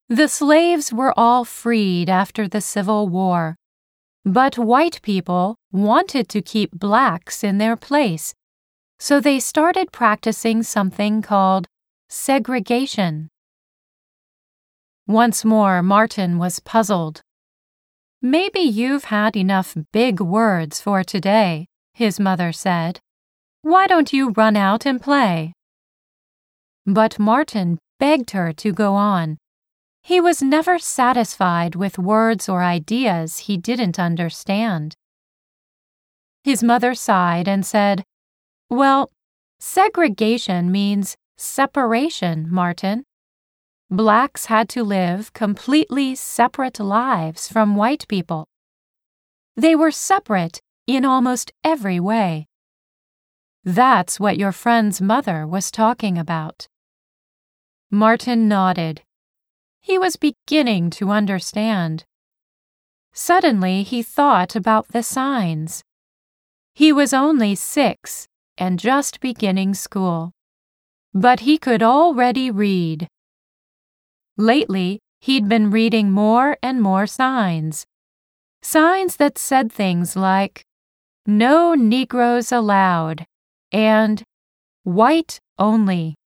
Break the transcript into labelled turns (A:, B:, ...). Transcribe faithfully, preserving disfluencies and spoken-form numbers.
A: The slaves were all freed after the Civil War, but white people wanted to keep blacks in their place, so they started practicing something called segregation. Once more, Martin was puzzled. "Maybe you've had enough big words for today," his mother said. "Why don't you run out and play?" But Martin begged her to go on. He was never satisfied with words or ideas he didn't understand. His mother sighed and said, "Well, segregation means separation, Martin. Blacks had to live completely separate lives from white people. They were separate in almost every way. That's what your friend's mother was talking about." Martin nodded. He was beginning to understand. Suddenly he thought about the signs. He was only six and just beginning school, but he could already read. Lately, he'd been reading more and more signs. Signs that said things like, "No Negroes allowed," and "White only."